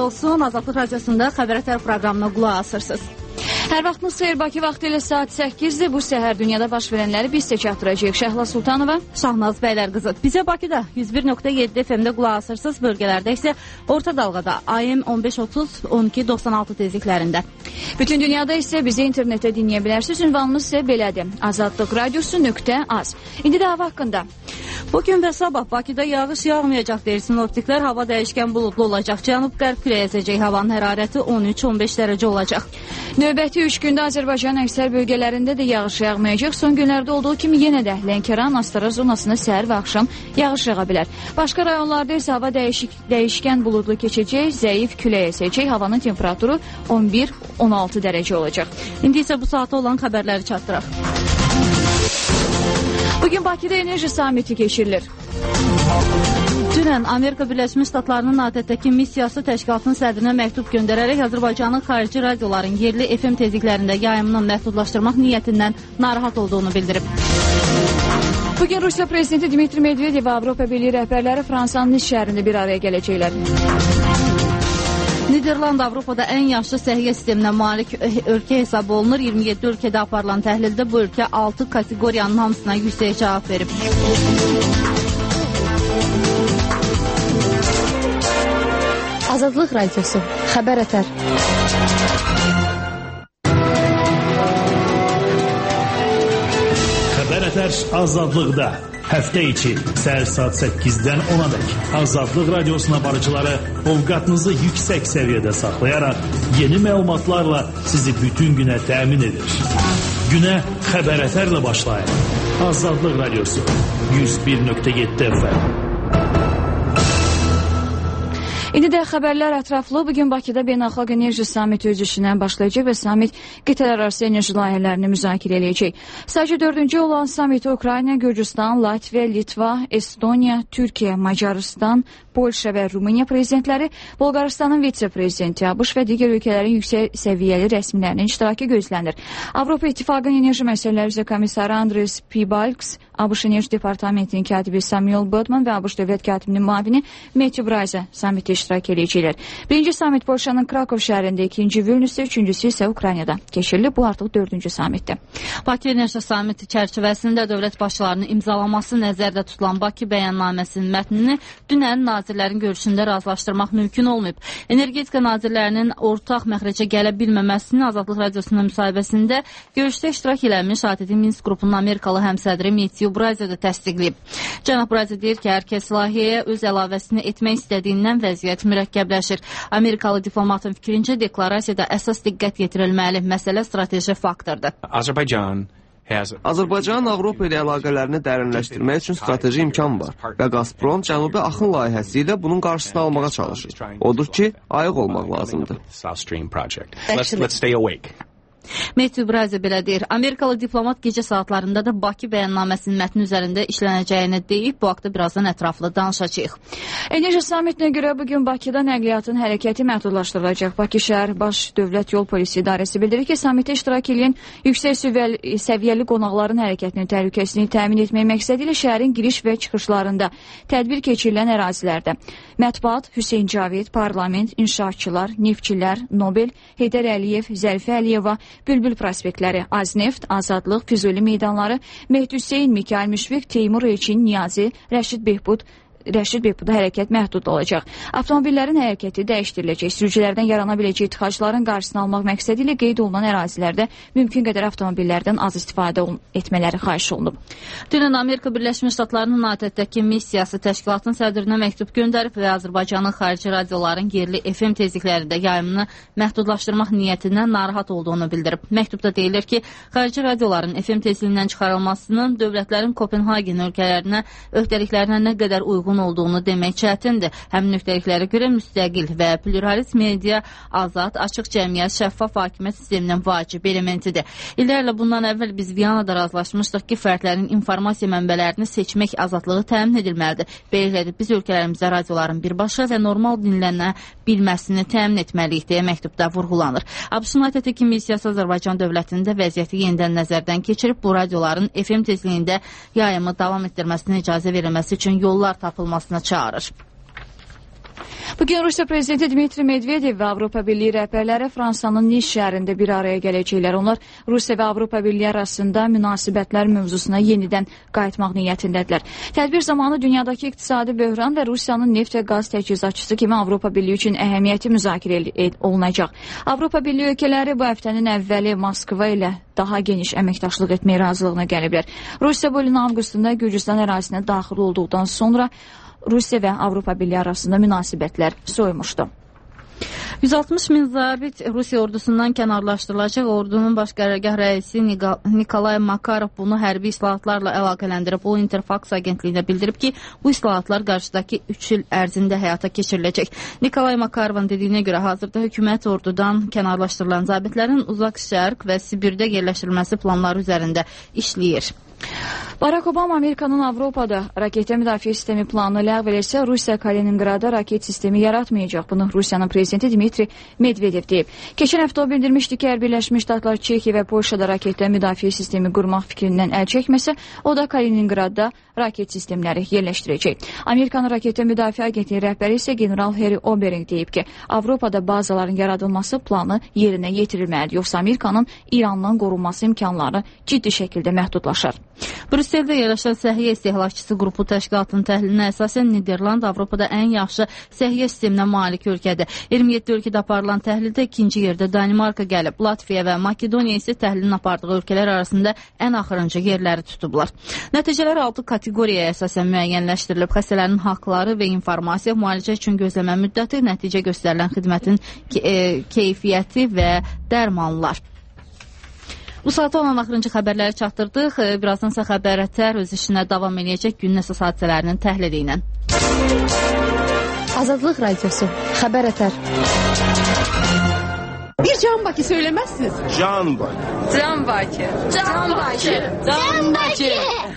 olsun. Azadlıq Radiosunda Xəbər proqramına qulaq asırsınız. Hər vaxtınız xeyir, Bakı vaxtı ilə saat 8-dir. Bu səhər dünyada baş verənləri biz sizə çatdıracağıq. Şəhla Sultanova, Şahnaz Bəylər qızı. Bizə Bakıda 101.7 FM-də qulaq asırsınız. Bölgələrdə isə orta dalğada AM 1530 1296 tezliklərində. Bütün dünyada isə bizi internetdə dinləyə bilərsiniz. Ünvanımız isə belədir. azadlıqradiosu.az. İndi də hava haqqında. Bugün və sabah Bakıda yağış yağmayacaq deyir sinoptiklər. Hava dəyişkən buludlu olacaq. Cənub-qərb küləyə əsəcək. Havanın hərarəti 13-15 dərəcə olacaq. Növbəti 3 gündə Azərbaycanın əksər bölgələrində də yağış yağmayacaq. Son günlərdə olduğu kimi yenə də Lənkəran, Astara zonasında səhər və axşam yağış yağa bilər. Başqa rayonlarda isə hava dəyişkən buludlu keçəcək, zəif küləyə əsəcək. Havanın temperaturu 11-16 dərəcə olacaq. İndi isə bu saata olan xəbərləri çatdıraq. Bugün Bakıda enerji samiti keçirilir. Dünən Amerika Birləşmiş Ştatlarının ATƏT-dəki missiyası təşkilatın sədrinə məktub göndərərək Azərbaycanın xarici radioların yerli FM tezliklərində yayımını məhdudlaşdırmaq niyyətindən narahat olduğunu bildirib. Bugün Rusiya prezidenti Dmitri Medvedev və Avropa Birliyi rəhbərləri Fransanın Nice şəhərində bir araya gələcəklər. Niderland Avropada ən yaxşı səhiyyə sisteminə malik ölkə hesab olunur. 27 ölkədə aparılan təhlildə bu ölkə 6 kateqoriyanın hamısına yüksək cavab verib. Azadlıq Radiosu, Xəbər Ətər. Xəbər Ətər azadlıqda. Həftə içi səhər saat 8-dən 10-a dək Azadlıq Radiosuna barıcıları ovqatınızı yüksək səviyyədə saxlayaraq yeni məlumatlarla sizi bütün günə təmin edir. Günə Xəbər Ətərlə başlayın. Azadlıq Radiosu 101.7 FM. İndi də xəbərlər ətraflı. Bugün Bakıda Beynəlxalq Enerji Samiti öz işindən başlayacaq və samit qitələr arası enerji layihələrini müzakirə edəcək. Sadəcə 4-cü olan samiti Ukrayna, Gürcüstan, Latviya, Litva, Estoniya, Türkiyə, Macarıstan, Polşa və Rumıniya prezidentləri, Bolqarıstanın vitse-prezidenti, ABŞ və digər ölkələrin yüksək səviyyəli rəsmilərinin iştirakı gözlənir. Avropa İttifaqının enerji məsələləri üzrə komissarı Andres Piebalgs, ABŞ Enerji Departamentinin katibi Samuel Bodman və ABŞ Dövlət katibinin müavini Matthew Bryce samitdə iştirak edəcəklər. Birinci samit Polşanın Krakov şəhərində, ikinci Vilniusda, üçüncüsü isə Ukraynada keçirilib. Bu artıq 4-cü samitdir. Bakı Enerji Samiti çərçivəsində dövlət başçılarının imzalaması nəzərdə tutulan Bakı bəyannaməsinin mətnini dünən nazirlərin görüşündə razılaşdırmaq mümkün olmayıb. Energetika nazirlərinin ortaq məxrəcə gələ bilməməsini Azadlıq Radiosunun müsahibəsində görüşdə iştirak eləmiş ATƏT Minsk qrupunun Amerikalı həmsədri Matthew Bryce də təsdiqləyib. Cənab Bryce deyir ki, hər kəs layihəyə öz əlavəsini etmək istədiyindən vəziyyət mürəkkəbləşir. Amerikalı diplomatın fikrincə deklarasiyada əsas diqqət yetirilməli. Məsələ strateji faktordur. Azərbaycanın Avropa ilə əlaqələrini dərinləşdirmək üçün strateji imkan var və Gazprom Cənubi Axın layihəsi ilə bunun qarşısını almağa çalışır. Odur ki, ayıq olmaq lazımdır. Matthew Bryce belə deyir. Amerikalı diplomat gecə saatlarında da Bakı bəyannaməsinin mətni üzərində işlənəcəyini deyib, bu haqda birazdan ətraflı danışacağıq. Enerji samitinə görə bugün Bakıda nəqliyyatın hərəkəti məhdudlaşdırılacaq. Bakı şəhər Baş Dövlət Yol Polisi İdarəsi bildirir ki, samitə iştirak edən yüksək səviyyəli qonaqların hərəkətinin təhlükəsizliyini təmin etmək məqsədi ilə şəhərin giriş və çıxışlarında tədbir keçirilən ərazilərdə mətbuat, Hüseyn Cavid, parlament, inşaatçılar, neftçilər, Nobel, Heydər Əliyev, Zərifə Əliyeva, Bülbül prospektləri, Azneft, Azadlıq, Füzuli meydanları, Mehdi Hüseyn, Mikail Müşfiq, Teymur Elçin, Niyazi, Rəşid Behbuda hərəkət məhdud olacaq. Avtomobillərin hərəkəti dəyişdiriləcək. Sürücülərdən yarana biləcək tıxacların qarşısını almaq məqsədi ilə qeyd olunan ərazilərdə mümkün qədər avtomobillərdən az istifadə etmələri xahiş olunub. Dünən Amerika Birləşmiş Ştatlarının ATƏT-dəki missiyası təşkilatın sədrinə məktub göndərib və Azərbaycanın xarici radioların yerli FM tezliklərində yayımını məhdudlaşdırmaq niyyətindən narahat olduğunu bildirib. Məktubda deyilir ki, xarici radioların FM tezliyindən çıxarılmasının dövlətlərin Kopenhagen ölkələrinə öhdəliklərinə nə qədər uyğun olduğunu demək çətindir. Həmin nöqtəliklərə görə müstəqil və pluralist media azad, açıq cəmiyyət, şəffaf hakimiyyət sisteminin vacib elementidir. İllərlə bundan əvvəl biz Viyanada razılaşmışdıq ki, fərdlərin informasiya mənbələrini seçmək azadlığı təmin edilməlidir. Beləliklə biz ölkələrimizdə radioların birbaşa və normal dinlənə bilməsini təmin etməliyik deyə məktubda vurğulanır. ABŞ-ın ATƏT-dəki missiyası Azərbaycan dövlətində vəziyyəti yenidən nəzərdən keçirib bu radioların FM tezliyində yayımı davam etdirməsinə icazə verilməsi üçün yollar tapılmasına çağırır. Bugün Rusiya prezidenti Dmitri Medvedev və Avropa Birliyi rəhbərləri Fransanın Nice şəhərində bir araya gələcəklər. Onlar Rusiya və Avropa Birliyi arasında münasibətlər mövzusuna yenidən qayıtmaq niyyətindədirlər. Tədbir zamanı dünyadakı iqtisadi böhran və Rusiyanın neft və qaz təchizatçısı kimi Avropa Birliyi üçün əhəmiyyəti müzakirə olunacaq. Avropa Birliyi ölkələri bu həftənin əvvəli Moskva ilə daha geniş əməkdaşlıq etməyə razılığına gəliblər. Rusiya bu ilin avqustunda Gürcüstan ərazisinə daxil olduqdan sonra Rusiya və Avropa Birliyi arasında münasibətlər soyumuşdu. 160 min zabit Rusiya ordusundan kənarlaşdırılacaq. Ordunun baş qərargah rəisi Nikolay Makarov bunu hərbi islahatlarla əlaqələndirib. O, Interfax agentliyinə bildirib ki, bu islahatlar qarşıdakı 3 il ərzində həyata keçiriləcək. Nikolay Makarovun dediyinə görə hazırda hökumət ordudan kənarlaşdırılan zabitlərin uzaq şərq və Sibirdə yerləşdirilməsi planları üzərində işləyir. Barack Obama Amerikanın Avropada raketə müdafiə sistemi planını ləğv edilsə, Rusiya Kaliningrada raket sistemi yaratmayacaq. Bunu Rusiyanın prezidenti Dmitri Medvedev deyib. Keçən həftə o bildirmişdi ki, Birləşmiş Ştatlar, Çekiya və Polşada raketlə müdafiə sistemi qurmaq fikrindən əl çəkməsə, o da Kaliningradda raket sistemləri yerləşdirəcək. Amerikanın raketə müdafiə agentliyi rəhbəri isə general Harry Obering deyib ki, Avropada bazaların yaradılması planı yerinə yetirilməlidir. Yoxsa Amerikanın İrandan qorunması imkanları ciddi şəkildə məhdudlaşar. Brüsseldə yerləşən Səhiyyə İstehlakçısı qrupu təşkilatının təhlilinə əsasən Niderland Avropada ən yaxşı səhiyyə sisteminə malik ölkədir. 27 ölkədə aparılan təhlildə ikinci yerdə Danimarka gəlib. Latviya və Makedoniya isə təhlilin apardığı ölkələr arasında ən axırıncı yerləri tutublar. Nəticələr 6 kateqoriyaya əsasən müəyyənləşdirilib. Xəstələrin haqları və informasiya, müalicə üçün gözləmə müddəti, nəticə göstərilən xidmətin keyfiyyəti və dərmanlar. Bu saata olan axırıncı xəbərləri çatdırdıq. Birazdan isə xəbərətər öz işinə davam edəcək günün əsas hadisələrinin təhlili ilə. Azadlıq Radyosu, Xəbərətər. Bir Can Bakı söylemezsiniz. Can Bakı. Can Bakı. Can Bakı. Can Bakı.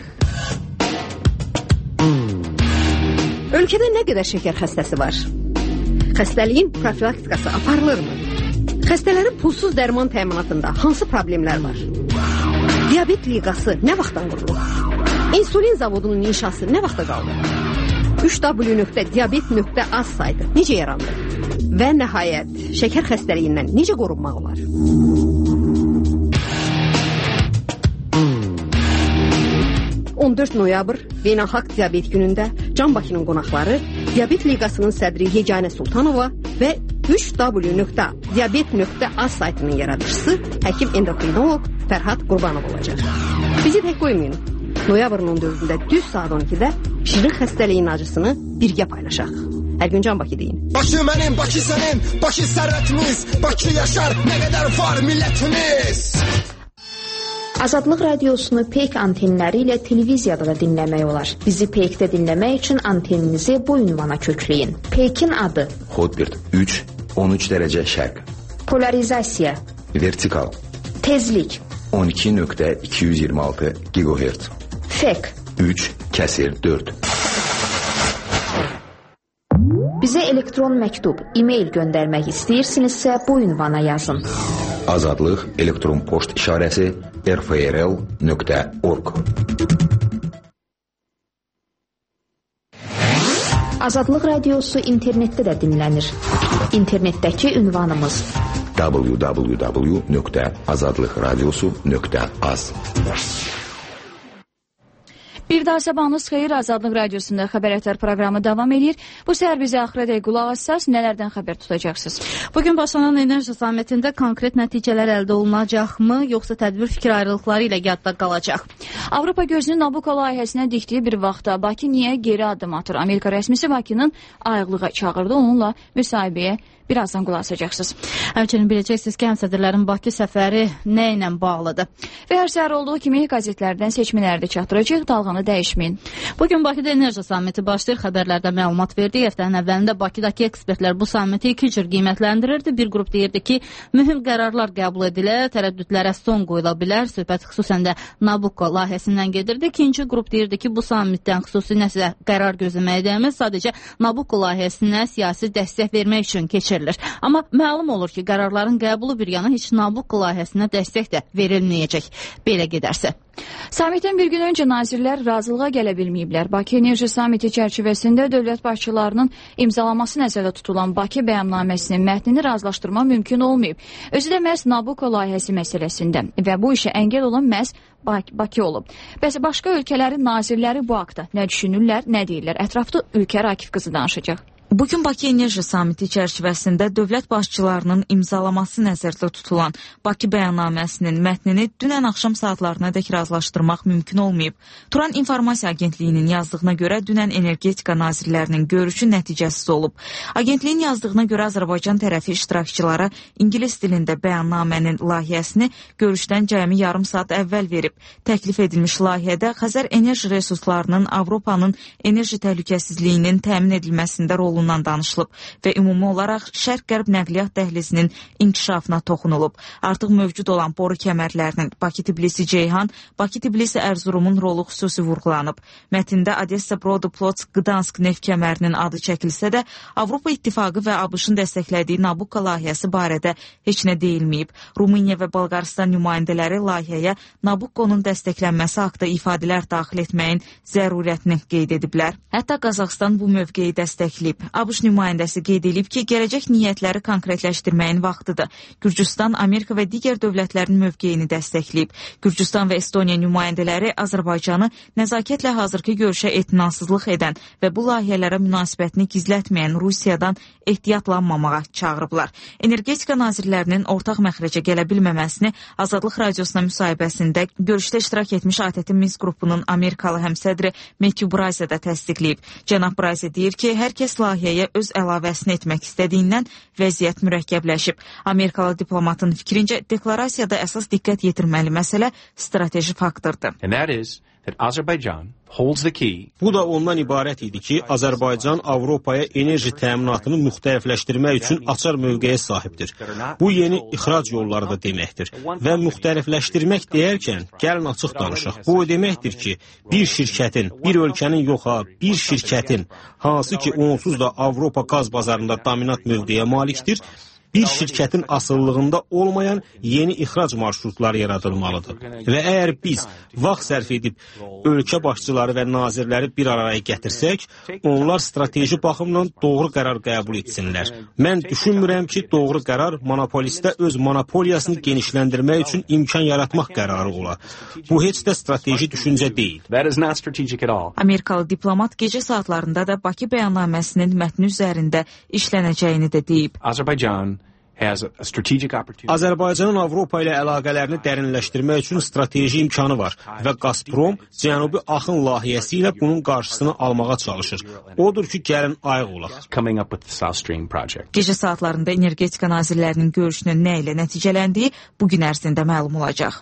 Ölkədə nə qədər şəkər xəstəsi var? Xəstəliyin profilaktikası aparılırmı? Xəstələrin pulsuz dərman təminatında hansı problemlər var? Diabet liqası nə vaxtdan qurulur? İnsulin zavodunun inşası nə vaxta qaldı? 3w.diabet.az saytı necə yarandı? Və nəhayət, şəkər xəstəliyindən necə qorunmaq olar? Noyabr Beynəlxalq Diabet günündə Can Bakının qonaqları Diabet Liqasının sədri Yeganə Sultanova və 3w.diabet.az saytının yaradıcısı həkim endokrinoloq Fərhad Qurbanov olacaq. Bizi tək qoymayın. Noyabrın 14-də düz saat 12-də şirin xəstəliyin acısını birgə paylaşaq. Hər gün Can Bakı deyin. Bakı mənim, Bakı sənin, Bakı sərvətimiz, Bakı yaşar, nə qədər var millətimiz. Azadlıq Radiosunu Peyk antenləri ilə televiziyada da dinləmək olar. Bizi Peykdə dinləmək üçün anteninizi bu ünvana kökləyin. Peykin adı: Hotbird 3, 13 dərəcə şərq. Polarizasiya: Vertikal. Tezlik: 12.226 GHz. Fek: 3/4. Bizə elektron məktub, e-mail göndərmək istəyirsinizsə bu ünvana yazın. Azadlıq elektron poçt işarəsi rfrl.org. Azadlıq Radiosu internetdə də dinlənir. İnternetdəki ünvanımız www.azadlıqradiosu.az. Bir daha sabahınız xeyir, Azadlıq Radiosunda Xəbərətər proqramı davam edir. Bu səhər bizi axıradək qulaq assaz, nələrdən xəbər tutacaqsınız? Bugün başlanan enerji sammitində konkret nəticələr əldə olunacaqmı, yoxsa tədbir fikir ayrılıqları ilə yadda qalacaq? Avropa gözünü Nabucco layihəsinə dikdiyi bir vaxtda Bakı niyə geri addım atır? Amerika rəsmisi Bakının ayıqlığa çağırdı, onunla müsahibəyə birazdan qulaq asacaqsınız. Həmçinin biləcəksiniz ki, həmsədrlərin Bakı səfəri nə ilə bağlıdır? Və hər səhər olduğu kimi qəzetlərdən seçmələri də çatdıracaq, dalğanı dəyişməyin. Bugün Bakıda enerji sammiti başlayır. Xəbərlərdə məlumat verdi. Həftənin əvvəlində Bakıdakı ekspertlər bu sammiti iki cür qiymətləndirirdi. Bir qrup deyirdi ki, mühüm qərarlar qəbul edilə, tərəddüdlərə son qoyula bilər. Söhbət xüsusən də Nabucco layihəsindən gedirdi. İkinci qrup deyirdi ki, bu sammitdən xüsusi nəsə qərar gözləməyə dəyməz. Sadəcə Nabucco layihəsinə siyasi dəstək vermək üçün keçirildi. keçirilir. Amma məlum olur ki, qərarların qəbulu bir yana heç Nabucco layihəsinə dəstək də verilməyəcək belə gedərsə. Sammitdən bir gün öncə nazirlər razılığa gələ bilməyiblər. Bakı Enerji Sammiti çərçivəsində dövlət başçılarının imzalaması nəzərdə tutulan Bakı bəyannaməsinin mətnini razılaşdırma mümkün olmayıb. Özü də məhz Nabucco layihəsi məsələsində və bu işə əngəl olan məhz Bakı olub. Bəs başqa ölkələrin nazirləri bu haqda nə düşünürlər, nə deyirlər? Ətrafda Ülkər Akif qızı danışacaq. Bugün Bakı Enerji Sammiti çərçivəsində dövlət başçılarının imzalaması nəzərdə tutulan Bakı bəyannaməsinin mətnini dünən axşam saatlarınadək razılaşdırmaq mümkün olmayıb. Turan İnformasiya Agentliyinin yazdığına görə dünən energetika nazirlərinin görüşü nəticəsiz olub. Agentliyin yazdığına görə Azərbaycan tərəfi iştirakçılara ingilis dilində bəyannamənin layihəsini görüşdən cəmi yarım saat əvvəl verib. Təklif edilmiş layihədə Xəzər enerji resurslarının Avropanın enerji təhlükəsizliyinin təmin edilməsində rolunu danışılıb və ümumi olaraq Şərq-Qərb nəqliyyat dəhlizinin inkişafına toxunulub. Artıq mövcud olan boru kəmərlərinin Bakı-Tbilisi-Ceyhan, Bakı-Tbilisi-Ərzurumun rolu xüsusi vurğulanıb. Mətndə Odessa-Brod-Plotsk-Gdansk neft kəmərinin adı çəkilsə də, Avropa İttifaqı və ABŞ-ın dəstəklədiyi Nabucco layihəsi barədə heç nə deyilməyib. Rumıniya və Bolqaristan nümayəndələri layihəyə Nabucco'nun dəstəklənməsi haqda ifadələr daxil etməyin zərurətini qeyd ediblər. Hətta Qazaxstan bu mövqeyi dəstəkləyib. ABŞ nümayəndəsi qeyd edib ki, gələcək niyyətləri konkretləşdirməyin vaxtıdır. Gürcüstan, Amerika və digər dövlətlərin mövqeyini dəstəkləyib. Gürcüstan və Estoniya nümayəndələri Azərbaycanı nəzakətlə hazırki görüşə etinansızlıq edən və bu layihələrə münasibətini gizlətməyən Rusiyadan ehtiyatlanmamağa çağırıblar. Energetika nazirlərinin ortaq məxrəcə gələ bilməməsini Azadlıq Radiosuna müsahibəsində görüşdə iştirak etmiş ATƏT Minsk qrupunun Amerikalı həmsədri Matthew Bryce də təsdiqləyib. Cənab Bryce deyir ki, hər kəs layihəyə öz əlavəsini etmək istədiyindən vəziyyət mürəkkəbləşib. Amerikalı diplomatın fikrincə, deklarasiyada əsas diqqət yetirməli məsələ strateji faktordur. Bu da ondan ibarət idi ki, Azərbaycan Avropaya enerji təminatını müxtəlifləşdirmək üçün açar mövqeyə sahibdir. Bu yeni ixrac yolları da deməkdir. Və müxtəlifləşdirmək deyərkən, gəlin açıq danışaq. Bu o deməkdir ki, bir şirkətin, bir ölkənin yox ha, bir şirkətin, hansı ki onsuz da Avropa qaz bazarında dominant mövqeyə malikdir, bir şirkətin asıllığında olmayan yeni ixrac marşrutları yaradılmalıdır. Və əgər biz vaxt sərf edib ölkə başçıları və nazirləri bir araya gətirsək, onlar strateji baxımdan doğru qərar qəbul etsinlər. Mən düşünmürəm ki, doğru qərar monopolistə öz monopoliyasını genişləndirmək üçün imkan yaratmaq qərarı ola. Bu heç də strateji düşüncə deyil. Amerikalı diplomat gecə saatlarında da Bakı bəyannaməsinin mətni üzərində işlənəcəyini də deyib. Azərbaycanın Avropa ilə əlaqələrini dərinləşdirmək üçün strateji imkanı var və Gazprom Cənubi Axın layihəsi ilə bunun qarşısını almağa çalışır. Odur ki, gəlin ayıq olaq. Gecə saatlarında energetika nazirlərinin görüşünün nə ilə nəticələndiyi bugün ərzində məlum olacaq.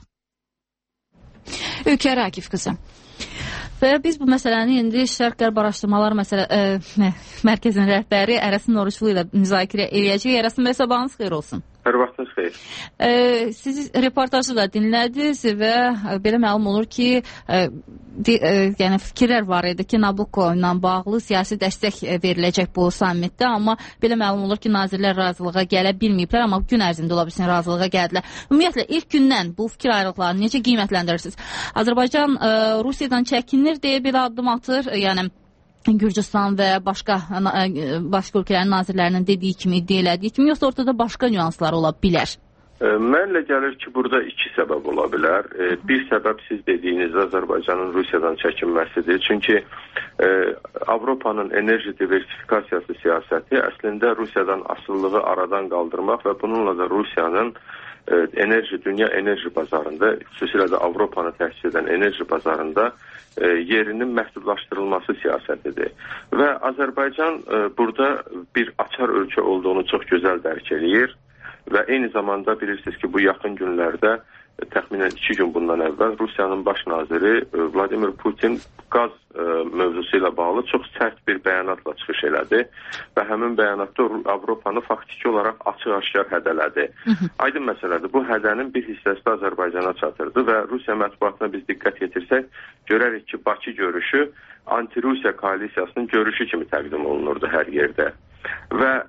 Ülkər Akif qızı. Və biz bu məsələni indi Şərq-Qərb Araşdırmalar Mərkəzinin rəhbəri Ərəsin Oruçlu ilə müzakirə edəcəyik. Ərəsin bəy, sabahınız xeyir olsun. Hər vaxtınız xeyir. Siz reportajı da dinlədiniz və belə məlum olur ki, yəni fikirlər var idi ki, Nabucco ilə bağlı siyasi dəstək veriləcək bu sammitdə, amma belə məlum olur ki, nazirlər razılığa gələ bilməyiblər, amma gün ərzində ola bilsin razılığa gəldilər. Ümumiyyətlə, ilk gündən bu fikir ayrılıqlarını necə qiymətləndirirsiniz? Azərbaycan Rusiyadan çəkinir deyə bir addım atır, yəni Gürcüstan və başqa ölkələrin nazirlərinin dediyi kimi, iddia elədiyi kimi, yoxsa ortada başqa nüanslar ola bilər? Mənlə gəlir ki, burada iki səbəb ola bilər. Bir səbəb siz dediyiniz Azərbaycanın Rusiyadan çəkinməsidir. Çünki Avropanın enerji diversifikasiyası siyasəti əslində Rusiyadan asılılığı aradan qaldırmaq və bununla da Rusiyanın dünya enerji bazarında, xüsusilə də Avropanı təşkil edən enerji bazarında yerinin məhdudlaşdırılması siyasətidir. Və Azərbaycan burada bir açar ölkə olduğunu çox gözəl dərk eləyir və eyni zamanda bilirsiniz ki, bu yaxın günlərdə təxminən 2 gün bundan əvvəl Rusiyanın baş naziri Vladimir Putin qaz mövzusu ilə bağlı çox sərt bir bəyanatla çıxış elədi və həmin bəyanatda Avropanı faktiki olaraq açıq-aşkar hədələdi. Aydın məsələdir, bu hədənin bir hissəsi də Azərbaycana çatırdı və Rusiya mətbuatına biz diqqət yetirsək, görərik ki, Bakı görüşü anti-Rusiya koalisiyasının görüşü kimi təqdim olunurdu hər yerdə. Və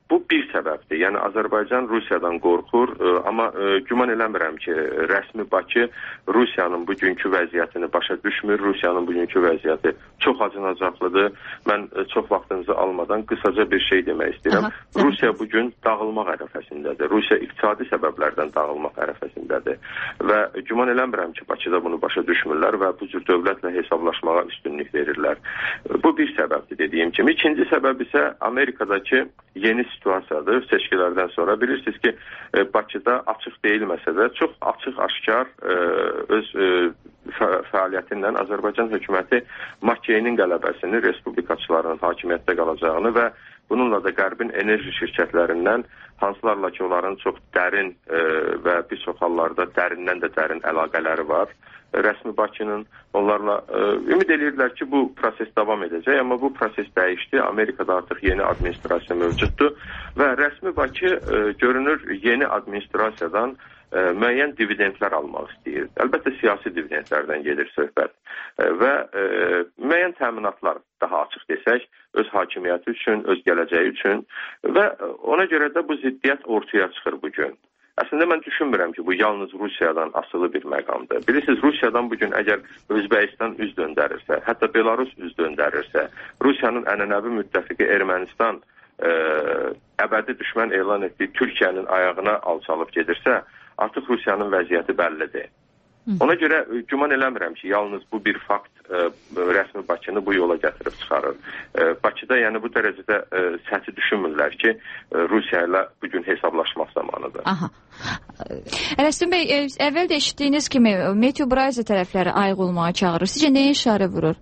Bu bir səbəbdir. Yəni Azərbaycan Rusiyadan qorxur, amma güman eləmirəm ki, rəsmi Bakı Rusiyanın bugünkü vəziyyətini başa düşmür. Rusiyanın bugünkü vəziyyəti çox acınacaqlıdır. Mən çox vaxtınızı almadan qısaca bir şey demək istəyirəm. Rusiya bugün dağılmaq ərəfəsindədir. Rusiya iqtisadi səbəblərdən dağılmaq ərəfəsindədir. Və güman eləmirəm ki, Bakıda bunu başa düşmürlər və bu cür dövlətlə hesablaşmağa üstünlük verirlər. Bu bir səbəbdir dediyim kimi. İkinci səbəb isə Amerikadakı yeni situasiyadır. Seçkilərdən sonra bilirsiniz ki, Bakıda açıq deyilməsə də çox açıq, aşkar öz fəaliyyətindən Azərbaycan hökuməti Makeynin qələbəsini, respublikaçıların hakimiyyətdə qalacağını və bununla da Qərbin enerji şirkətlərindən hansılarla ki, onların çox dərin və bir çox hallarda dərindən də dərin əlaqələri var. Rəsmi Bakının onlarla ümid edirlər ki, bu proses davam edəcək, amma bu proses dəyişdi. Amerikada artıq yeni administrasiya mövcuddur və rəsmi Bakı görünür yeni administrasiyadan müəyyən dividendlər almaq istəyir. Əlbəttə siyasi dividendlərdən gedir söhbət və müəyyən təminatlar, daha açıq desək, öz hakimiyyəti üçün, öz gələcəyi üçün və ona görə də bu ziddiyyət ortaya çıxır bugün. Əslində mən düşünmürəm ki, bu yalnız Rusiyadan asılı bir məqamdır. Bilirsiniz, Rusiyadan bugün əgər Özbəkistan üz döndərirsə, hətta Belarus üz döndərirsə, Rusiyanın ənənəvi müttəfiqi Ermənistan əbədi düşmən elan etdiyi Türkiyənin ayağına alçalıb gedirsə, artıq Rusiyanın vəziyyəti bəllidir. Ona görə güman eləmirəm ki, yalnız bu bir fakt rəsmi Bakını bu yola gətirib çıxarır. Bakıda yəni bu dərəcədə səthi düşünmürlər ki, Rusiya ilə bugün hesablaşmaq zamanıdır. Ələstin bəy, əvvəl də eşitdiyiniz kimi Meteo Braize tərəfləri ayıq olmağa çağırır. Sizcə nəyə işarə vurur?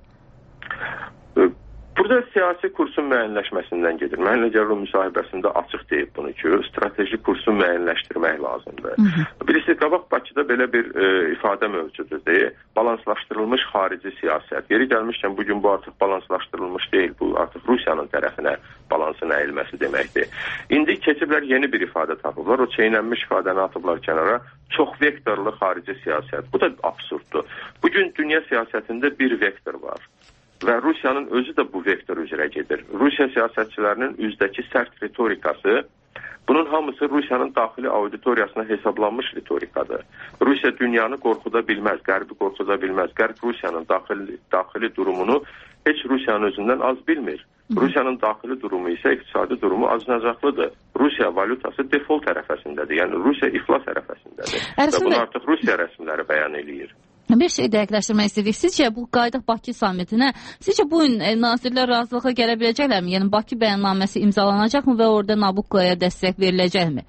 Burada siyasi kursun müəyyənləşməsindən gedir. Mənlə Gəl müsahibəsində açıq deyib bunu ki, strateji kursu müəyyənləşdirmək lazımdır. Bilirsiniz, qabaq Bakıda belə bir ifadə mövcuddur. Balanslaşdırılmış xarici siyasət. Yeri gəlmişkən bugün bu artıq balanslaşdırılmış deyil. Bu artıq Rusiyanın tərəfinə balansın əyilməsi deməkdir. İndi keçiblər yeni bir ifadə tapıblar. O çeynənmiş ifadəni atıblar kənara. Çox vektorlu xarici siyasət. Bu da absurddur. Bugün dünya siyasətində bir vektor var. Və Rusiyanın özü də bu vektor üzrə gedir. Rusiya siyasətçilərinin üzdəki sərt ritorikası, bunun hamısı Rusiyanın daxili auditoriyasına hesablanmış ritorikadır. Rusiya dünyanı qorxuda bilməz, Qərbi qorxuda bilməz. Qərb Rusiyanın daxili durumunu heç Rusiyanın özündən az bilmir. Rusiyanın daxili durumu isə iqtisadi durumu acınacaqlıdır. Rusiya valutası default ərəfəsindədir, yəni Rusiya iflas ərəfəsindədir. Və bunu artıq Rusiya rəsmiləri bəyan eləyir. Bir şey dəqiqləşdirmək istədik. Sizcə bu Qaydaq Bakı samitinə, sizcə bu gün nazirlər razılığa gələ biləcəklərmi? Yəni Bakı bəyannaməsi imzalanacaqmı və orada Nabuccoya dəstək veriləcəkmi?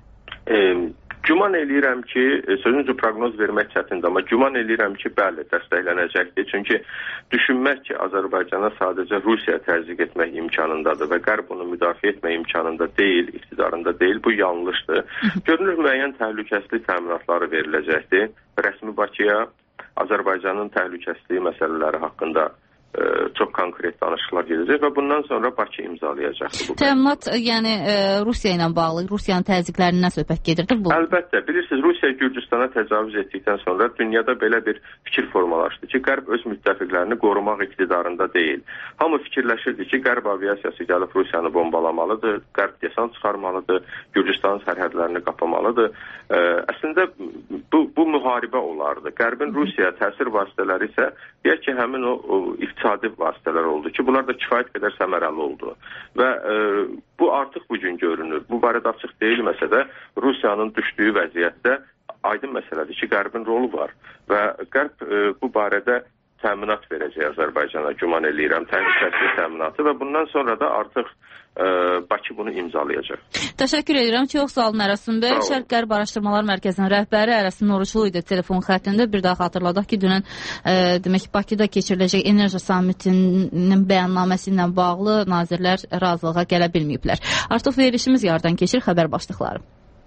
Güman eləyirəm ki, sözünüzü proqnoz vermək çətindir, amma güman eləyirəm ki, bəli, dəstəklənəcəkdir. Çünki düşünmək ki, Azərbaycana sadəcə Rusiya təzyiq etmək imkanındadır və Qərb onu müdafiə etmək imkanında deyil, iqtidarında deyil, bu yanlışdır. Görünür, müəyyən təhlükəsizlik təminatları veriləcəkdir. Rəsmi Bakıya Azərbaycanın təhlükəsizliyi məsələləri haqqında çox konkret danışıqlar gedəcək və bundan sonra Bakı imzalayacaqdır. Təminat, yəni Rusiya ilə bağlı, Rusiyanın təzyiqlərindən söhbət gedirdi bu? Əlbəttə, bilirsiniz, Rusiya Gürcüstana təcavüz etdikdən sonra dünyada belə bir fikir formalaşdı ki, Qərb öz müttəfiqlərini qorumaq iqtidarında deyil. Hamı fikirləşirdi ki, Qərb aviasiyası gəlib Rusiyanı bombalamalıdır, Qərb desant çıxarmalıdır, Gürcüstanın sərhədlərini qapamalıdır. Əslində bu müharibə olardı. Qərbin Rusiyaya təsir vasitələri isə deyək ki, həmin o iqtisadi vasitələr oldu ki, bunlar da kifayət qədər səmərəli oldu. Və bu artıq bugün görünür. Bu barədə açıq deyilməsə də Rusiyanın düşdüyü vəziyyətdə aydın məsələdir ki, Qərbin rolu var. Və Qərb bu barədə təminat verəcək Azərbaycana, güman eləyirəm, təhlükəsizlik təminatı və bundan sonra da artıq Bakı bunu imzalayacaq. Təşəkkür edirəm. Çox sağ olun Ərəsin bəy. Şərq Qərb Araşdırmalar Mərkəzinin rəhbəri Ərəsin Oruçlu idi telefon xəttində. Bir daha xatırladaq ki, dünən demək Bakıda keçiriləcək enerji samitinin bəyannaməsi ilə bağlı nazirlər razılığa gələ bilməyiblər. Artıq verilişimiz yardan keçir, xəbər başlıqları.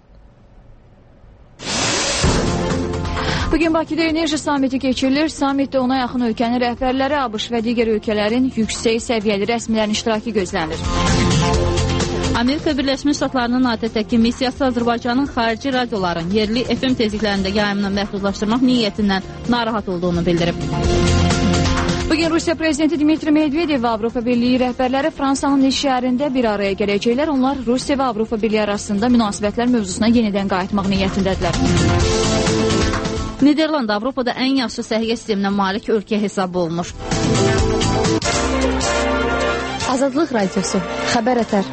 Bugün Bakıda enerji samiti keçirilir. Samitdə ona yaxın ölkənin rəhbərləri, ABŞ və digər ölkələrin yüksək səviyyəli rəsmilərin iştirakı gözlənilir. Amerika Birləşmiş Ştatlarının ATƏT-dəki missiyası Azərbaycanın xarici radioların yerli FM tezliklərində yayımını məhdudlaşdırmaq niyyətindən narahat olduğunu bildirib. Bugün Rusiya prezidenti Dmitri Medvedev və Avropa Birliyi rəhbərləri Fransanın Niş şəhərində bir araya gələcəklər. Onlar Rusiya və Avropa Birliyi arasında münasibətlər mövzusuna yenidən qayıtmaq niyyətindədirlər. Niderland Avropada ən yaxşı səhiyyə sisteminə malik ölkə hesab olunur. Azadlıq Radiosu. Xəbər ətər.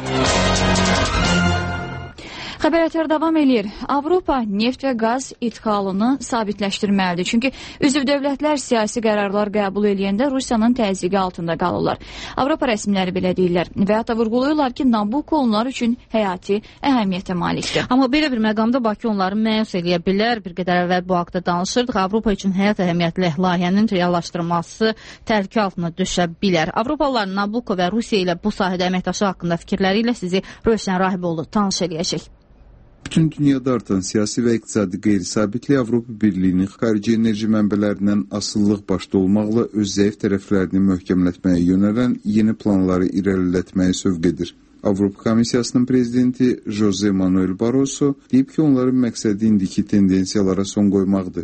Xəbər ətər davam eləyir. Avropa neft və qaz idxalını sabitləşdirməlidir. Çünki üzv dövlətlər siyasi qərarlar qəbul edəndə Rusiyanın təzyiqi altında qalırlar. Avropa rəsmiləri belə deyirlər və hətta vurğulayırlar ki, Nabucco onlar üçün həyati əhəmiyyətə malikdir. Amma belə bir məqamda Bakı onları məyus eləyə bilər. Bir qədər əvvəl bu haqda danışırdıq. Avropa üçün həyat əhəmiyyətli layihənin reallaşdırılması təhlükə altına düşə bilər. Avropalılar Nabucco və Rusiya ilə bu sahədə əməkdaşlıq haqqında fikirləri ilə sizi Rövşən Rahiboğlu tanış eləyəcək. Bütün dünyada artan siyasi və iqtisadi qeyri-sabitlik Avropa Birliyinin xarici enerji mənbələrindən asıllıq başda olmaqla öz zəif tərəflərini möhkəmlətməyə yönələn yeni planları irəlilətməyə sövq edir. Avropa Komissiyasının prezidenti Jose Manuel Barroso deyib ki, onların məqsədi indiki tendensiyalara son qoymaqdır.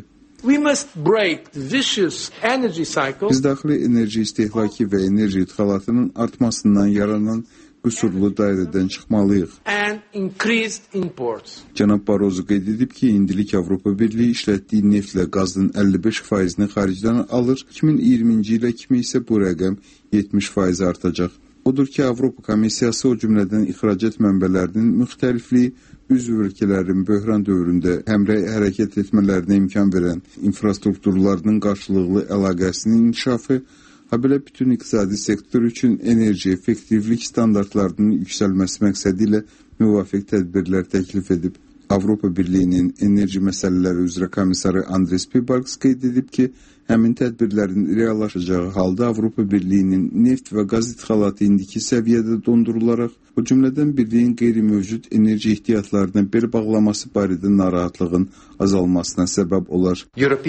Biz daxili enerji istehlaki və enerji idxalatının artmasından yaranan qüsurlu dairədən çıxmalıyıq. Cənab Barroso qeyd edib ki, indilik Avropa Birliyi işlətdiyi neftlə qazın 55%-ni xaricdən alır, 2020-ci ilə kimi isə bu rəqəm 70% artacaq. Odur ki, Avropa Komissiyası o cümlədən ixracat mənbələrinin müxtəlifliyi üzv ölkələrin böhran dövründə həmrəy hərəkət etmələrinə imkan verən infrastrukturlarının qarşılıqlı əlaqəsinin inkişafı, habelə bütün iqtisadi sektor üçün enerji effektivlik standartlarının yüksəlməsi məqsədi ilə müvafiq tədbirlər təklif edib. Avropa Birliyinin enerji məsələləri üzrə komissarı Andris Piebalgs qeyd edib ki, həmin tədbirlərin reallaşacağı halda Avropa Birliyinin neft və qaz idxalatı indiki səviyyədə dondurularaq, o cümlədən birliyin qeyri-mövcud enerji ehtiyatlarına bel bağlaması barədə narahatlığın azalmasına səbəb olar.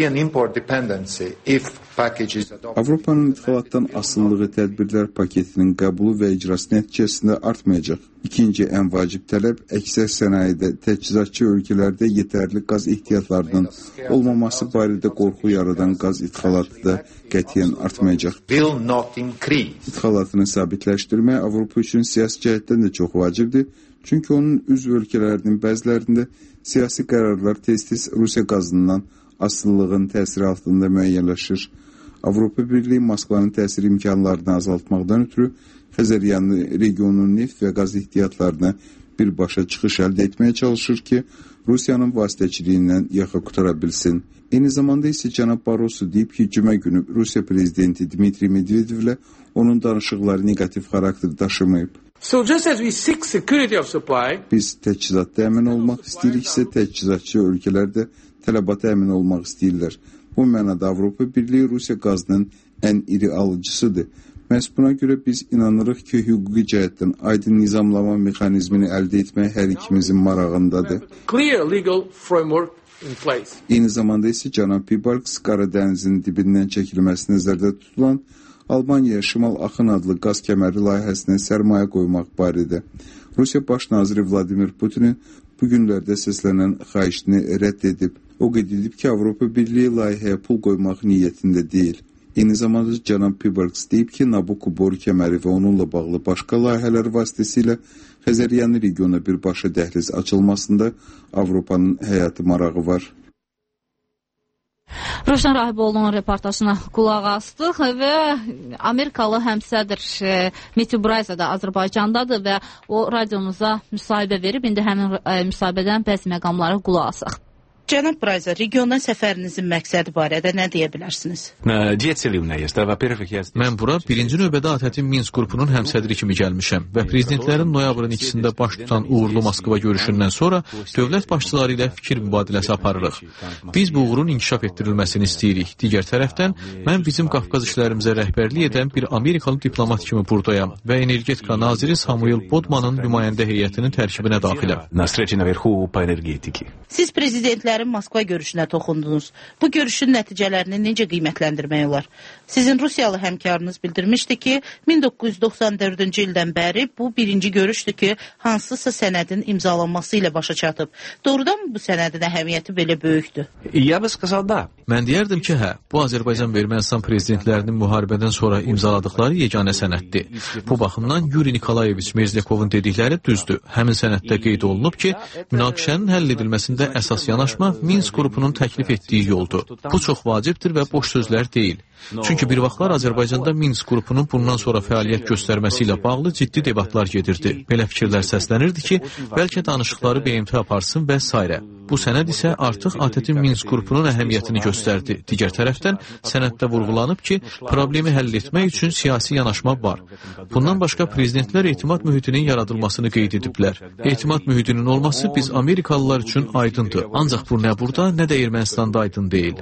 Avropanın idxalatdan asılılığı tədbirlər paketinin qəbulu və icrası nəticəsində artmayacaq. İkinci ən vacib tələb əksər sənayedə təchizatçı ölkələrdə yetərli qaz ehtiyatlarının olmaması barədə qorxu yaradan qaz idxalatı da qətiyyən artmayacaq. İdxalatını sabitləşdirmək Avropa üçün siyasi cəhətdən də çox vacibdir. Çünki onun üzv ölkələrinin bəzilərində siyasi qərarlar tez-tez Rusiya qazından asılılığın təsiri altında müəyyənləşir. Avropa Birliyi Moskvanın təsir imkanlarını azaltmaqdan ötürü Xəzəryanı regionun neft və qaz ehtiyatlarına birbaşa çıxış əldə etməyə çalışır ki, Rusiyanın vasitəçiliyindən yaxa qutara bilsin. Eyni zamanda isə cənab Barroso deyib ki, cümə günü Rusiya prezidenti Dmitri Medvedevlə onun danışıqları negativ xarakter daşımayıb. Biz təchizatda əmin olmaq istəyiriksə, təchizatçı ölkələr də tələbata əmin olmaq istəyirlər. Bu mənada Avropa Birliyi Rusiya qazının ən iri alıcısıdır. Məhz buna görə biz inanırıq ki, hüquqi cəhətdən aydın nizamlama mexanizmini əldə etmək hər ikimizin marağındadır. Eyni zamanda isə cənab Piebalgs Qara dənizin dibindən çəkilməsi nəzərdə tutulan Almaniyaya Şimal Axın adlı qaz kəməri layihəsinə sərmayə qoymaq barədə Rusiya Baş naziri Vladimir Putinin bu günlərdə səslənən xahişini rədd edib. O qeyd edib ki, Avropa Birliyi layihəyə pul qoymaq niyyətində deyil. Eyni zamanda cənab Piebalgs deyib ki, Nabucco boru kəməri və onunla bağlı başqa layihələr vasitəsilə Xəzəryanı regiona birbaşa dəhliz açılmasında Avropanın həyati marağı var. Rövşən Rahiboğlu'nun reportajına qulaq astıq və Amerikalı həmsədr Matthew Bryce da Azərbaycandadır və o radiomuza müsahibə verib. İndi həmin müsahibədən bəzi məqamları qulaq asaq. Cənab Bryce, regiondan səfərinizin məqsədi barədə nə deyə bilərsiniz? Mən bura birinci növbədə ATƏT-in Minsk qrupunun həmsədri kimi gəlmişəm və prezidentlərin noyabrın 2-sində baş tutan uğurlu Moskva görüşündən sonra dövlət başçıları ilə fikir mübadiləsi aparırıq. Biz bu uğurun inkişaf etdirilməsini istəyirik. Digər tərəfdən, mən bizim Qafqaz işlərimizə rəhbərlik edən bir Amerikalı diplomat kimi buradayam və energetika naziri Samuel Bodmanın nümayəndə heyətinin tərkibinə daxiləm. Siz prezidentlər prezidentlərin Moskva görüşünə toxundunuz. Bu görüşün nəticələrini necə qiymətləndirmək olar? Sizin Rusiyalı həmkarınız bildirmişdi ki, 1994-cü ildən bəri bu birinci görüşdür ki, hansısa sənədin imzalanması ilə başa çatıb. Doğrudan mı bu sənədin əhəmiyyəti belə böyükdür? Mən deyərdim ki, hə, bu Azərbaycan və Ermənistan prezidentlərinin müharibədən sonra imzaladıkları yeganə sənəddir. Bu baxımdan Yuri Nikolayeviç Merzliyakovun dedikləri düzdür. Həmin sənəddə qeyd olunub ki, münaqişənin həll edilməsində əsas yanaşma Minsk qrupunun təklif etdiyi yoldur. Bu çox vacibdir və boş sözlər deyil. Çünki bir vaxtlar Azərbaycanda Minsk qrupunun bundan sonra fəaliyyət göstərməsi ilə bağlı ciddi debatlar gedirdi. Belə fikirlər səslənirdi ki, bəlkə danışıqları BMT aparsın və s. Bu sənəd isə artıq ATƏT-in Minsk qrupunun əhəmiyyətini göstərdi. Digər tərəfdən sənəddə vurğulanıb ki, problemi həll etmək üçün siyasi yanaşma var. Bundan başqa prezidentlər etimad mühitinin yaradılmasını qeyd ediblər. Etimad mühitinin olması biz Amerikalılar üçün aydındır. Ancaq bu nə burada, nə də Ermənistanda aydın deyil.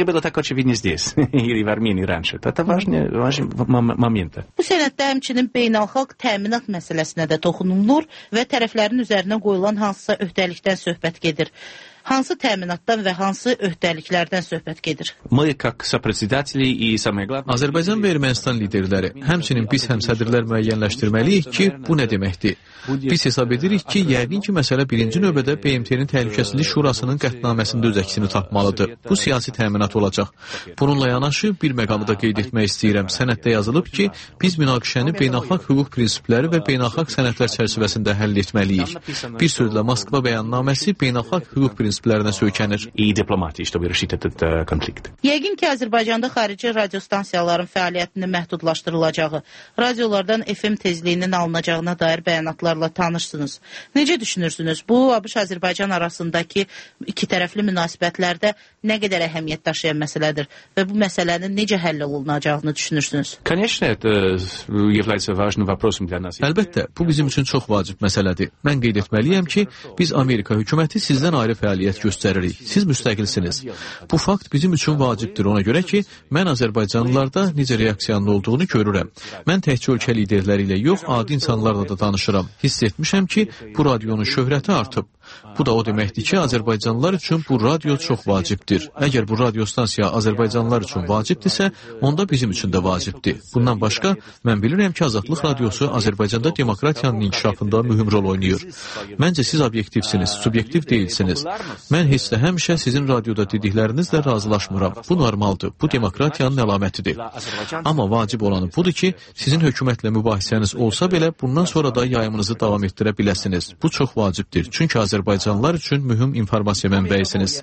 Bu sənəddə həmçinin beynəlxalq təminat məsələsinə də toxunulur və tərəflərin üzərinə qoyulan hansısa öhdəlikdən söhbət gedir. Hansı təminatdan və hansı öhdəliklərdən söhbət gedir? Azərbaycan və Ermənistan liderləri, həmçinin biz həmsədrlər müəyyənləşdirməliyik ki, bu nə deməkdir? Biz hesab edirik ki, yəqin ki, məsələ birinci növbədə BMT-nin Təhlükəsizlik Şurasının qətnaməsində öz əksini tapmalıdır. Bu siyasi təminat olacaq. Bununla yanaşı bir məqamı da qeyd etmək istəyirəm. Sənəddə yazılıb ki, biz münaqişəni beynəlxalq hüquq prinsipləri və beynəlxalq sənədlər çərçivəsində həll etməliyik. Bir sözlə Moskva bəyannaməsi beynəlxalq hüquq prinsiplərinə söykənir. Yəqin ki, Azərbaycanda xarici radiostansiyaların fəaliyyətinin məhdudlaşdırılacağı, radiolardan FM tezliyinin alınacağına dair bəyanatlarla tanışsınız. Necə düşünürsünüz? Bu, ABŞ-Azərbaycan arasındakı iki tərəfli münasibətlərdə nə qədər əhəmiyyət daşıyan məsələdir və bu məsələnin necə həll olunacağını düşünürsünüz? Əlbəttə, bu bizim üçün çox vacib məsələdir. Mən qeyd etməliyəm ki, biz Amerika hökuməti sizdən ayrı fəaliyyət göstəririk. Siz müstəqilsiniz. Bu fakt bizim üçün vacibdir. Ona görə ki, mən Azərbaycanlılarda necə reaksiyanın olduğunu görürəm. Mən təkcə ölkə liderləri ilə yox, adi insanlarla da danışıram. Hiss etmişəm ki, bu radionun şöhrəti artıb. Bu da o deməkdir ki, Azərbaycanlılar üçün bu radio çox vacibdir. Əgər bu radiostansiya Azərbaycanlılar üçün vacibdirsə, onda bizim üçün də vacibdir. Bundan başqa, mən bilirəm ki, Azadlıq radiosu Azərbaycanda demokratiyanın inkişafında mühüm rol oynayır. Məncə siz obyektivsiniz, subyektiv deyilsiniz. Mən heç də həmişə sizin radioda dediklərinizlə razılaşmıram. Bu normaldır, bu demokratiyanın əlamətidir. Amma vacib olanı budur ki, sizin hökumətlə mübahisəniz olsa belə, bundan sonra da yayımınızı davam etdirə biləsiniz. Bu çox vacibdir. Çünki Azərbaycanlılar üçün mühüm informasiya mənbəyisiniz.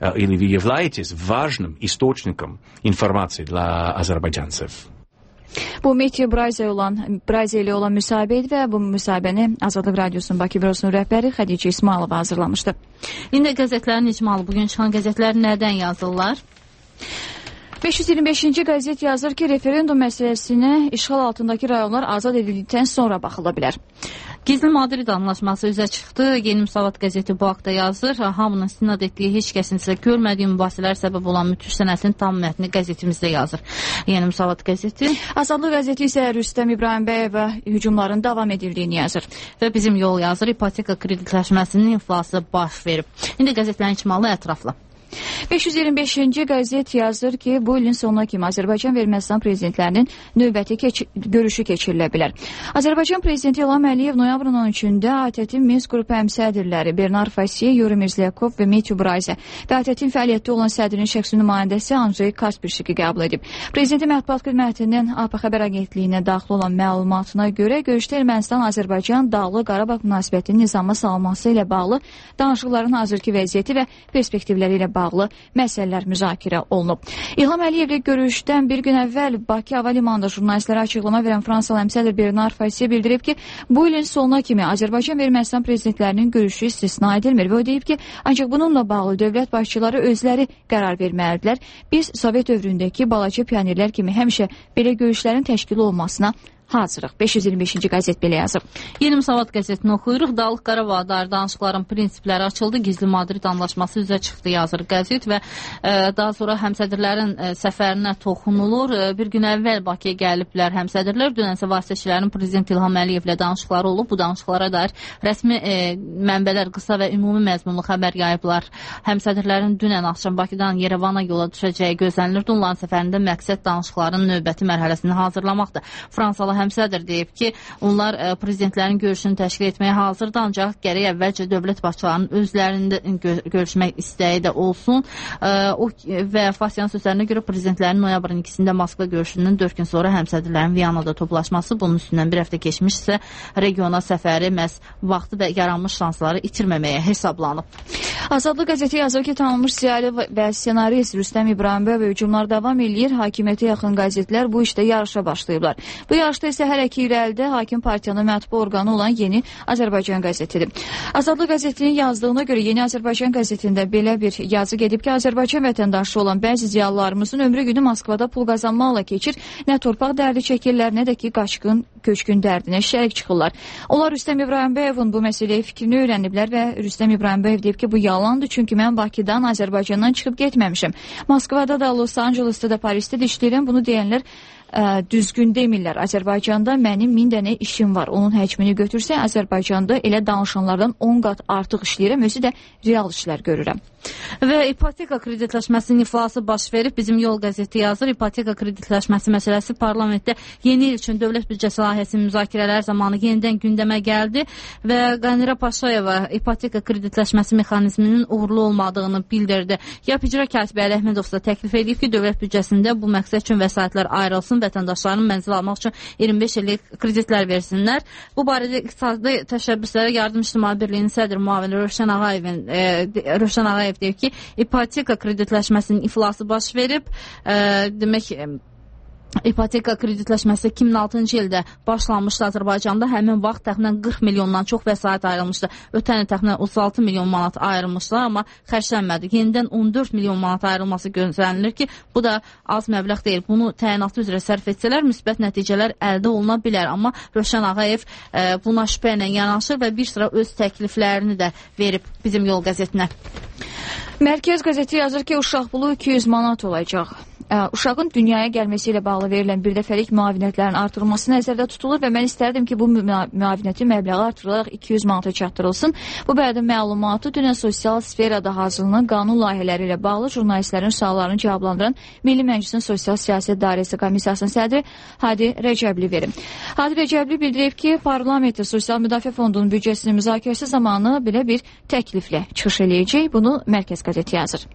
Bu Meteo Brayze ilə olan müsahibə idi və bu müsahibəni Azadlıq Radiosunun Bakı bürosunun rəhbəri Xədicə İsmailova hazırlamışdı. İndi qəzetlərin icmalı bugün çıxan qəzetlər nədən yazırlar? 525-ci qəzet yazır ki, referendum məsələsinə işğal altındakı rayonlar azad edildikdən sonra baxıla bilər. Gizli Madrid anlaşması üzə çıxdı. Yeni Müsavat qəzeti bu haqda yazır. Hamının istinad etdiyi heç kəsin isə görmədiyi mübahisələr səbəb olan müthiş sənədin tam mətni qəzetimizdə yazır. Yeni Müsavat qəzeti. Azadlıq qəzeti isə Rüstəm İbrahimbəyova hücumların davam edildiyini yazır. Və bizim yol yazır. İpoteka kreditləşməsinin inflası baş verib. İndi qəzetlərin içmalı ətraflı. 525-ci qəzet yazır ki, bu ilin sonuna kimi Azərbaycan və Ermənistan prezidentlərinin növbəti görüşü keçirilə bilər. Azərbaycan prezidenti İlham Əliyev noyabrın 13-də ATƏT-in Minsk qrupu həmsədrləri Bernard Fasiye, Yuri Merzliyakov və Meteo Brayze və ATƏT-in fəaliyyətdə olan sədrinin şəxsi nümayəndəsi Andrey Kasperşiki qəbul edib. Prezidentin mətbuat xidmətinin AP xəbər agentliyinə daxil olan məlumatına görə görüşdə Ermənistan-Azərbaycan Dağlıq Qarabağ münasibətinin nizama salınması ilə bağlı danışıqların hazırki vəziyyəti və perspektivləri ilə bağlı məsələlər müzakirə olunub. İlham Əliyevlə görüşdən bir gün əvvəl Bakı Hava Limanında jurnalistlərə açıqlama verən Fransalı həmsədr Bernard Fasiye bildirib ki, bu ilin sonuna kimi Azərbaycan və Ermənistan prezidentlərinin görüşü istisna edilmir və o deyib ki, ancaq bununla bağlı dövlət başçıları özləri qərar verməlidirlər. Biz Sovet dövründəki balaca pionerlər kimi həmişə belə görüşlərin təşkil olunmasına hazırıq. 525-ci qəzet belə yazıb. Yeni Müsavat qəzetini oxuyuruq. Dağlıq Qarabağ dair danışıqların prinsipləri açıldı. Gizli Madrid anlaşması üzrə çıxdı yazır qəzet və daha sonra həmsədrlərin səfərinə toxunulur. Bir gün əvvəl Bakıya gəliblər həmsədrlər. Dünənsə vasitəçilərin prezident İlham Əliyevlə danışıqları olub. Bu danışıqlara dair rəsmi mənbələr qısa və ümumi məzmunlu xəbər yayıblar. Həmsədrlərin dünən axşam Bakıdan Yerevana yola düşəcəyi gözlənilirdi. Onların səfərində məqsəd danışıqların növbəti mərhələsini hazırlamaqdır. Fransalı həmsədr deyib ki, onlar prezidentlərin görüşünü təşkil etməyə hazırdır, ancaq gərək əvvəlcə dövlət başçılarının özlərində görüşmək istəyi də olsun. O və Fasyan sözlərinə görə prezidentlərin noyabrın 2-sində Moskva görüşünün 4 gün sonra həmsədrlərin Viyanada toplaşması, bunun üstündən bir həftə keçmişsə regiona səfəri məhz vaxtı və yaranmış şansları itirməməyə hesablanıb. Azadlıq qəzeti yazır ki, tanınmış ziyalı və senarist Rüstəm İbrahimbəy hücumlar davam edir. Hakimiyyətə yaxın qəzetlər bu işdə yarışa başlayıblar. Bu yarışda isə hər iki irəlidə hakim partiyanın mətbu orqanı olan Yeni Azərbaycan qəzetidir. Azadlıq qəzetinin yazdığına görə Yeni Azərbaycan qəzetində belə bir yazı gedib ki, Azərbaycan vətəndaşı olan bəzi ziyalılarımızın ömrü günü Moskvada pul qazanmaqla keçir. Nə torpaq dərdi çəkirlər, nə də ki qaçqın, köçkün dərdinə şərik çıxırlar. Onlar Rüstəm İbrahimbəyovun bu məsələyə fikrini öyrəniblər və Rüstəm İbrahimbəyov deyib ki, bu yalandır, çünki mən Bakıdan, Azərbaycandan çıxıb getməmişəm. Moskvada da, Los Angeles'da da, Parisdə də işləyirəm. Bunu deyənlər düzgün demirlər. Azərbaycanda mənim 1000 dənə işim var. Onun həcmini götürsə, Azərbaycanda elə danışanlardan 10 qat artıq işləyirəm. Özü də real işlər görürəm. Və ipoteka kreditləşməsinin iflası baş verib. Bizim Yol qəzeti yazır. İpoteka kreditləşməsi məsələsi parlamentdə yeni il üçün dövlət büdcəsi layihəsinin müzakirələr zamanı yenidən gündəmə gəldi və Qanira Paşayeva ipoteka kreditləşməsi mexanizminin uğurlu olmadığını bildirdi. YAP İcra katibi Əli Əhmədov da təklif edib ki, dövlət büdcəsində bu məqsəd üçün vəsaitlər ayrılsın, vətəndaşların mənzil almaq üçün 25 illik kreditlər versinlər. Bu barədə İqtisadi Təşəbbüslərə Yardım İctimai Birliyinin sədr müavini Rövşən Ağayev deyir ki, ipoteka kreditləşməsinin iflası baş verib. Demək, ipoteka kreditləşməsi 2006-cı ildə başlanmışdı Azərbaycanda. Həmin vaxt təxminən 40 milyondan çox vəsait ayrılmışdı. Ötən il təxminən 36 milyon manat ayrılmışlar, amma xərclənmədi. Yenidən 14 milyon manat ayrılması gözlənilir ki, bu da az məbləğ deyil. Bunu təyinatı üzrə sərf etsələr müsbət nəticələr əldə oluna bilər. Amma Rövşən Ağayev buna şübhə ilə yanaşır və bir sıra öz təkliflərini də verib Bizim Yol qəzetinə. Mərkəz qəzeti yazır ki, uşaq pulu 200 manat olacaq. Uşağın dünyaya gəlməsi ilə bağlı verilən birdəfəlik müavinətlərin artırılması nəzərdə tutulur və mən istərdim ki, bu müavinətin məbləği artırılaraq 200 manata çatdırılsın. Bu barədə məlumatı dünən sosial sferada hazırlanan qanun layihələri ilə bağlı jurnalistlərin suallarını cavablandıran Milli Məclisin Sosial Siyasət Dairəsi Komissiyasının sədri Hadi Rəcəbli verir. Hadi Rəcəbli bildirib ki, parlamentdə Sosial Müdafiə Fondunun büdcəsinin müzakirəsi zamanı belə bir təkliflə çıxış eləyəcək. Bunu Mərkəz qəzeti yazır.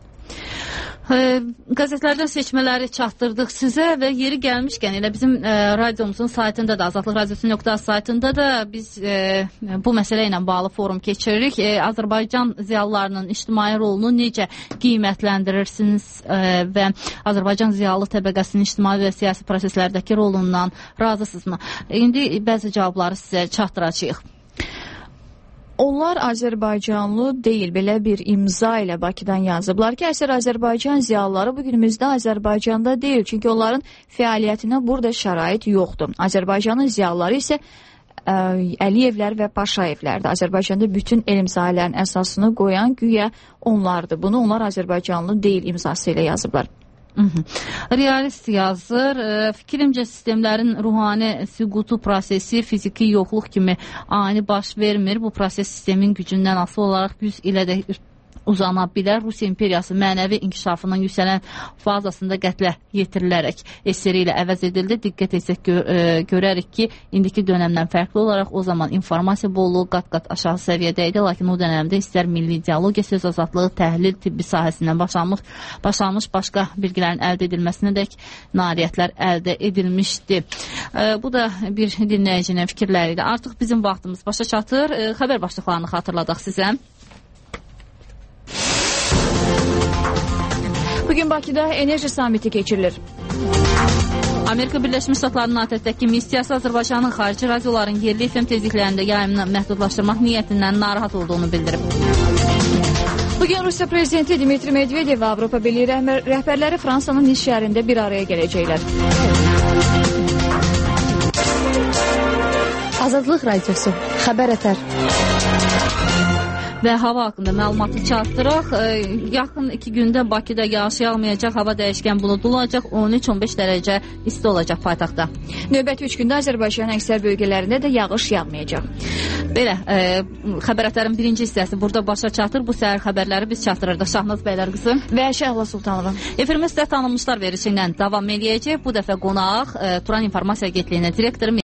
Qəzetlərdən seçmələri çatdırdıq sizə və yeri gəlmişkən elə bizim radiomuzun saytında da, Azadlıq Radiosu.az saytında da biz bu məsələ ilə bağlı forum keçiririk. Azərbaycan ziyalılarının ictimai rolunu necə qiymətləndirirsiniz və Azərbaycan ziyalı təbəqəsinin ictimai və siyasi proseslərdəki rolundan razısınızmı? İndi bəzi cavabları sizə çatdıracağıq. Onlar Azərbaycanlı deyil, belə bir imza ilə Bakıdan yazıblar ki, əsər Azərbaycan ziyalıları bugünümüzdə Azərbaycanda deyil, çünki onların fəaliyyətinə burada şərait yoxdur. Azərbaycanın ziyalıları isə Əliyevlər və Paşayevlərdir. Azərbaycanda bütün elm sahələrinin əsasını qoyan güya onlardır. Bunu onlar Azərbaycanlı deyil imzası ilə yazıblar. Realist yazır, fikrimcə sistemlərin ruhani süqutu prosesi fiziki yoxluq kimi ani baş vermir. Bu proses sistemin gücündən asılı olaraq 100 ilə də uzana bilər. Rusiya imperiyası mənəvi inkişafının yüksələn fazasında qətlə yetirilərək eseri ilə əvəz edildi. Diqqət etsək görərik ki, indiki dönəmdən fərqli olaraq o zaman informasiya bolluğu qat-qat aşağı səviyyədə idi. Lakin o dönəmdə istər milli ideologiya, söz azadlığı, təhlil, tibbi sahəsindən başlanmış başqa bilgilərin əldə edilməsinə dək nailiyyətlər əldə edilmişdi. Bu da bir dinləyicinin fikirləri idi. Artıq bizim vaxtımız başa çatır. Xəbər başlıqlarını xatırladaq sizə. Bugün Bakıda enerji samiti keçirilir. Amerika Birləşmiş Ştatlarının ATƏT-dəki missiyası Azərbaycanın xarici radioların yerli FM tezliklərində yayımını məhdudlaşdırmaq niyyətindən narahat olduğunu bildirib. Bugün Rusiya prezidenti Dmitri Medvedev və Avropa Birliyi rəhbərləri Fransanın Nice şəhərində bir araya gələcəklər. Azadlıq Radiosu. Xəbər ətər. Və hava haqqında məlumatı çatdıraq. Yaxın 2 gündə Bakıda yağış yağmayacaq, hava dəyişkən buludlu olacaq, 13-15 dərəcə isti olacaq paytaxtda. Növbəti 3 gündə Azərbaycanın əksər bölgələrində də yağış yağmayacaq. Belə, xəbər ətərin birinci hissəsi burada başa çatır. Bu səhər xəbərləri biz çatdırırdıq. Şahnaz bəylər qızı və Şəhla Sultanova. Efirimizdə tanınmışlar verilişi ilə davam edəcək. Bu dəfə qonaq Turan İnformasiya Agentliyinin direktoru